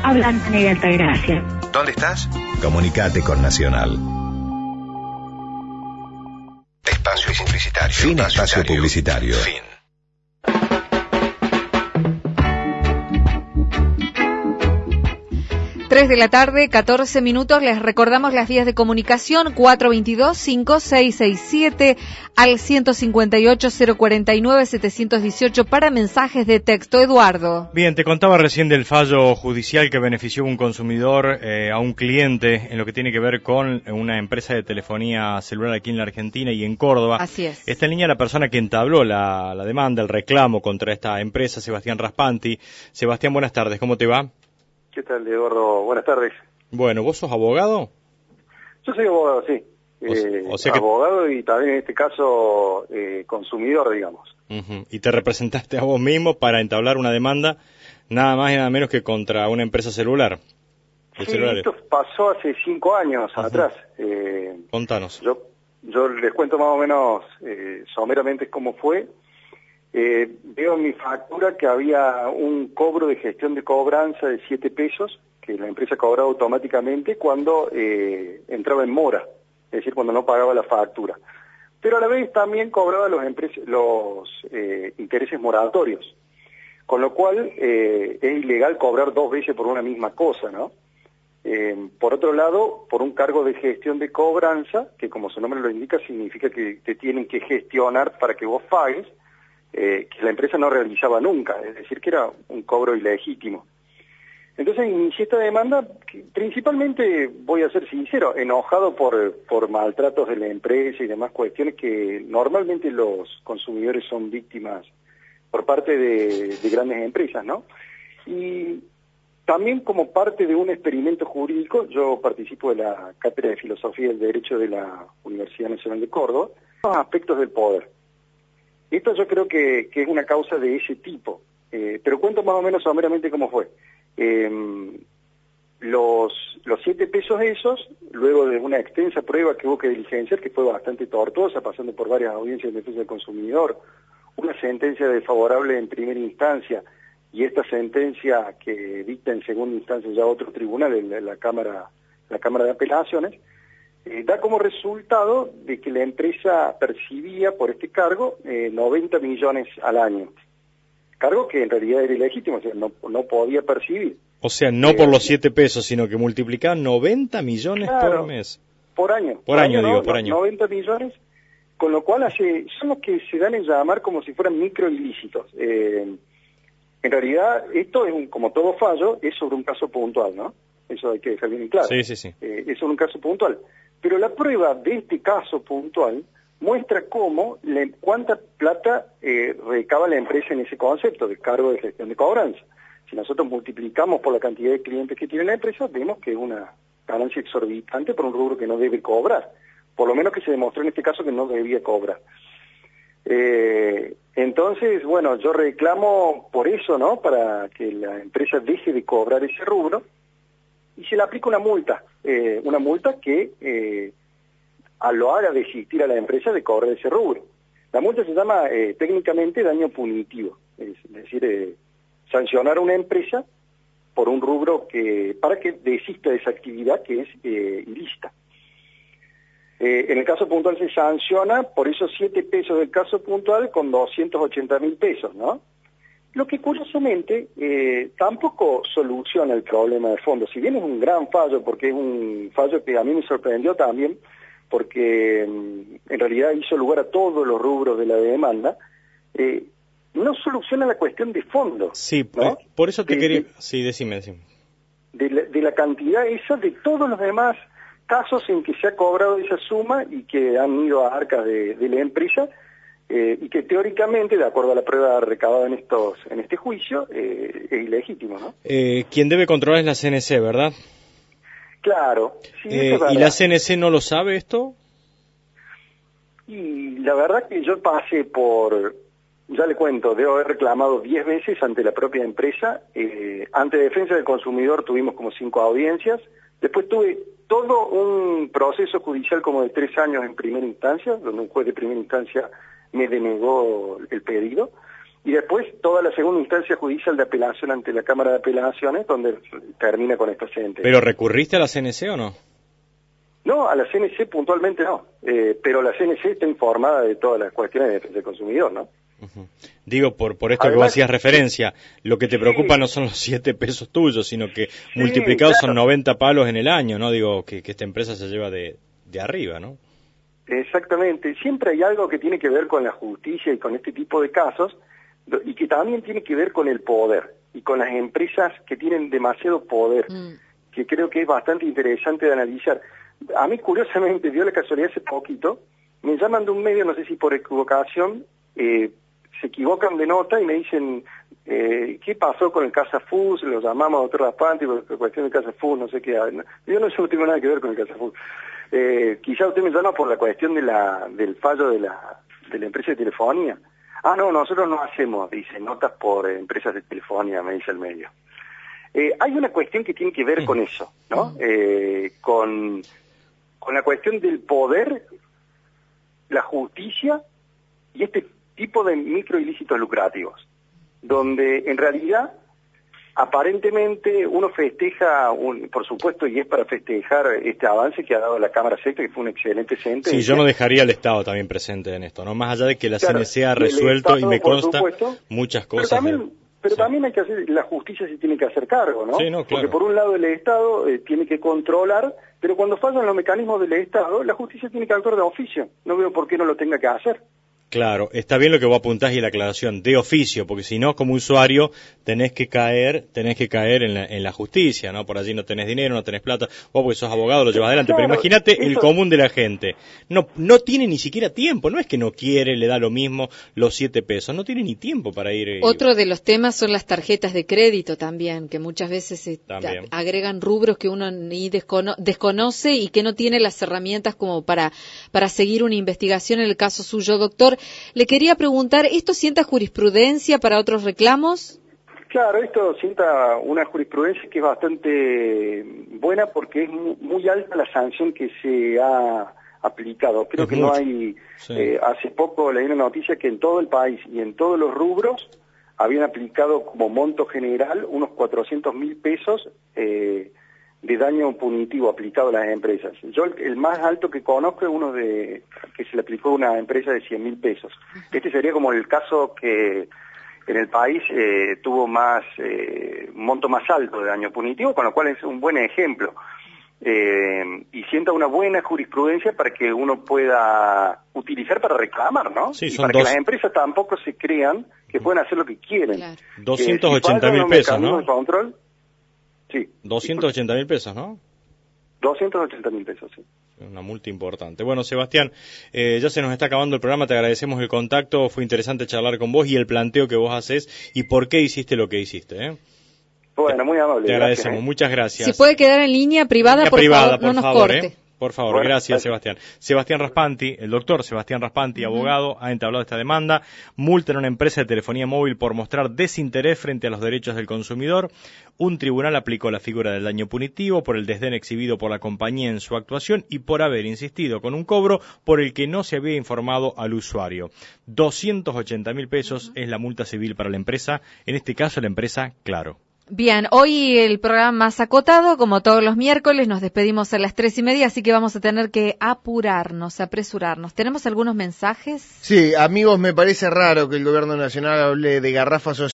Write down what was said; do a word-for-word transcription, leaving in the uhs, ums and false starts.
Habla Antonella Altagracia. ¿Dónde estás? Comunicate con Nacional. Espacio publicitario. Fin espacio publicitario. Fin. tres de la tarde, catorce minutos. Les recordamos las vías de comunicación: cuatro dos dos, cinco seis seis siete al ciento cincuenta y ocho, cero cuarenta y nueve, setecientos dieciocho para mensajes de texto. Eduardo. Bien, te contaba recién del fallo judicial que benefició a un consumidor, eh, a un cliente, en lo que tiene que ver con una empresa de telefonía celular aquí en la Argentina y en Córdoba. Así es. Está en línea la persona que entabló la, la demanda, el reclamo contra esta empresa, Sebastián Raspanti. Sebastián, buenas tardes, ¿cómo te va? ¿Qué tal, Eduardo? Buenas tardes. Bueno, ¿vos sos abogado? Yo soy abogado, sí. O, eh, o sea que... Abogado y también en este caso eh, consumidor, digamos. Uh-huh. Y te representaste a vos mismo para entablar una demanda nada más y nada menos que contra una empresa celular. Sí, celulares. Esto pasó hace cinco años uh-huh. atrás. Eh, Contanos. Yo, yo les cuento más o menos eh, someramente cómo fue. Eh, veo en mi factura que había un cobro de gestión de cobranza de siete pesos que la empresa cobraba automáticamente cuando eh, entraba en mora, es decir, cuando no pagaba la factura. Pero a la vez también cobraba los, los eh, intereses moratorios, con lo cual eh, es ilegal cobrar dos veces por una misma cosa, ¿no? Eh, por otro lado, por un cargo de gestión de cobranza, que como su nombre lo indica, significa que te tienen que gestionar para que vos pagues, Eh, que la empresa no realizaba nunca, es decir, que era un cobro ilegítimo. Entonces inicié esta demanda, que principalmente, voy a ser sincero, enojado por, por maltratos de la empresa y demás cuestiones que normalmente los consumidores son víctimas por parte de, de grandes empresas, ¿no? Y también como parte de un experimento jurídico, yo participo de la Cátedra de Filosofía del Derecho de la Universidad Nacional de Córdoba, los aspectos del poder. Esto yo creo que, que es una causa de ese tipo, eh, pero cuento más o menos someramente cómo fue. Eh, los, los siete pesos esos, luego de una extensa prueba que hubo que diligenciar, que fue bastante tortuosa, pasando por varias audiencias de defensa del consumidor, una sentencia desfavorable en primera instancia y esta sentencia que dicta en segunda instancia ya otro tribunal, la, la Cámara, la Cámara de Apelaciones, Eh, da como resultado de que la empresa percibía por este cargo eh, noventa millones al año. Cargo que en realidad era ilegítimo, o sea, no, no podía percibir. O sea, no eh, por los siete pesos, sino que multiplicaban noventa millones claro, por mes. Por año. Por, por año, año, digo, no, por año. noventa millones, con lo cual hace, son los que se dan en llamar como si fueran microilícitos. Eh, en realidad, esto es un, como todo fallo, es sobre un caso puntual, ¿no? Eso hay que dejar bien en claro. Sí, sí, sí. Eh, es sobre un caso puntual. Pero la prueba de este caso puntual muestra cómo, le, cuánta plata eh, recaba la empresa en ese concepto de cargo de gestión de cobranza. Si nosotros multiplicamos por la cantidad de clientes que tiene la empresa, vemos que es una ganancia exorbitante por un rubro que no debe cobrar. Por lo menos que se demostró en este caso que no debía cobrar. Eh, entonces, bueno, yo reclamo por eso, ¿no? Para que la empresa deje de cobrar ese rubro y se le aplica una multa, eh, una multa que eh, a lo haga desistir a la empresa de cobrar ese rubro. La multa se llama eh, técnicamente daño punitivo, es decir, eh, sancionar a una empresa por un rubro que para que desista de esa actividad que es eh, ilícita. Eh, en el caso puntual se sanciona por esos siete pesos del caso puntual con doscientos ochenta mil pesos, ¿no? Lo que curiosamente eh, tampoco soluciona el problema de fondo. Si bien es un gran fallo, porque es un fallo que a mí me sorprendió también, porque en realidad hizo lugar a todos los rubros de la demanda, eh, no soluciona la cuestión de fondo. Sí, ¿no? por eso te de, quería... De, sí, decime, decime. De la, de la cantidad esa de todos los demás casos en que se ha cobrado esa suma y que han ido a arcas de, de la empresa, eh, y que teóricamente, de acuerdo a la prueba recabada en estos en este juicio, eh, es ilegítimo, ¿no? Eh, quien debe controlar es la C N C, ¿verdad? Claro. Sí, eh, ¿Y la C N C no lo sabe esto? Y la verdad que yo pasé por, ya le cuento, debo haber reclamado diez veces ante la propia empresa. Eh, ante Defensa del Consumidor tuvimos como cinco audiencias. Después tuve todo un proceso judicial como de tres años en primera instancia, donde un juez de primera instancia me denegó el pedido. y después toda la segunda instancia judicial de apelación ante la Cámara de Apelaciones, donde termina con esta sentencia. ¿Pero recurriste a la C N C o no? No, a la C N C puntualmente no, eh, pero la C N C está informada de todas las cuestiones de defensa del consumidor, ¿no? Uh-huh. Digo, por por esto Además, que vos hacías referencia, lo que te sí, preocupa no son los siete pesos tuyos, sino que sí, multiplicados claro, son noventa palos en el año, ¿no? Digo, que, que esta empresa se lleva de, de arriba, ¿no? Exactamente. Siempre hay algo que tiene que ver con la justicia y con este tipo de casos, y que también tiene que ver con el poder, y con las empresas que tienen demasiado poder, mm. que creo que es bastante interesante de analizar. A mí, curiosamente, dio la casualidad hace poquito, me llaman de un medio, no sé si por equivocación, eh, se equivocan de nota y me dicen, eh, ¿qué pasó con el Casafus? Lo llamamos doctor Raspante por cuestión del Casafus, no sé qué. Yo no, no tengo nada que ver con el Casafus. Eh, quizá usted me llama por la cuestión de la del fallo de la, de la empresa de telefonía. Ah, no, nosotros no hacemos, dice, notas por eh, empresas de telefonía, me dice el medio. Eh, hay una cuestión que tiene que ver con eso, ¿no? Eh, con... con la cuestión del poder, la justicia y este tipo de microilícitos lucrativos, donde en realidad aparentemente uno festeja, un, por supuesto, y es para festejar este avance que ha dado la Cámara Sexta, que fue un excelente sentencia. Sí, yo no dejaría al Estado también presente en esto, ¿no? Más allá de que la claro, C N C ha resuelto, Estado, y me consta supuesto, muchas cosas. Pero también, de... pero sí. también hay que hacer, la justicia se tiene que hacer cargo, ¿no? Sí, no, claro. Porque por un lado el Estado eh, tiene que controlar, pero cuando fallan los mecanismos del Estado, la justicia tiene que actuar de oficio. No veo por qué no lo tenga que hacer. Claro, está bien lo que vos apuntás y la aclaración, de oficio, porque si no, como usuario, tenés que caer, tenés que caer en la, en la justicia, ¿no? Por allí no tenés dinero, no tenés plata, vos porque sos abogado lo llevas adelante, claro, pero imagínate eso... el común de la gente, no no tiene ni siquiera tiempo, no es que no quiere, le da lo mismo los siete pesos, no tiene ni tiempo para ir. Eh... Otro de los temas son las tarjetas de crédito también, que muchas veces se agregan rubros que uno ni descono desconoce y que no tiene las herramientas como para, para seguir una investigación en el caso suyo, doctor. Le quería preguntar, ¿esto sienta jurisprudencia para otros reclamos? Claro, esto sienta una jurisprudencia que es bastante buena porque es muy alta la sanción que se ha aplicado. Creo es que mucho. no hay... Sí. Eh, hace poco leí una noticia que en todo el país y en todos los rubros habían aplicado como monto general unos cuatrocientos mil pesos eh, de daño punitivo aplicado a las empresas. Yo el, el más alto que conozco es uno de que se le aplicó a una empresa de cien mil pesos. Este sería como el caso que en el país eh, tuvo más eh, un monto más alto de daño punitivo, con lo cual es un buen ejemplo. Eh, y sienta una buena jurisprudencia para que uno pueda utilizar para reclamar, ¿no? Sí, y para dos... que las empresas tampoco se crean que pueden hacer lo que quieren. Claro. doscientos ochenta mil pesos, ¿no? De control, sí. doscientos ochenta mil pesos, ¿no? doscientos ochenta mil pesos, sí. Una multa importante. Bueno, Sebastián, eh, ya se nos está acabando el programa, te agradecemos el contacto, fue interesante charlar con vos y el planteo que vos haces y por qué hiciste lo que hiciste, ¿eh? Bueno, muy amable. Te agradecemos, gracias, ¿eh? Muchas gracias. Si puede quedar en línea privada, línea por privada, favor, por no nos favor, corte. ¿eh? Por favor, bueno, gracias, gracias, Sebastián. Sebastián Raspanti, el doctor Sebastián Raspanti, uh-huh. abogado, ha entablado esta demanda. Multa en una empresa de telefonía móvil por mostrar desinterés frente a los derechos del consumidor. Un tribunal aplicó la figura del daño punitivo por el desdén exhibido por la compañía en su actuación y por haber insistido con un cobro por el que no se había informado al usuario. doscientos ochenta mil pesos uh-huh. es la multa civil para la empresa, en este caso la empresa Claro. Bien, hoy el programa más acotado, como todos los miércoles, nos despedimos a las tres y media, así que vamos a tener que apurarnos, apresurarnos. ¿Tenemos algunos mensajes? Sí, amigos, me parece raro que el gobierno nacional hable de garrafas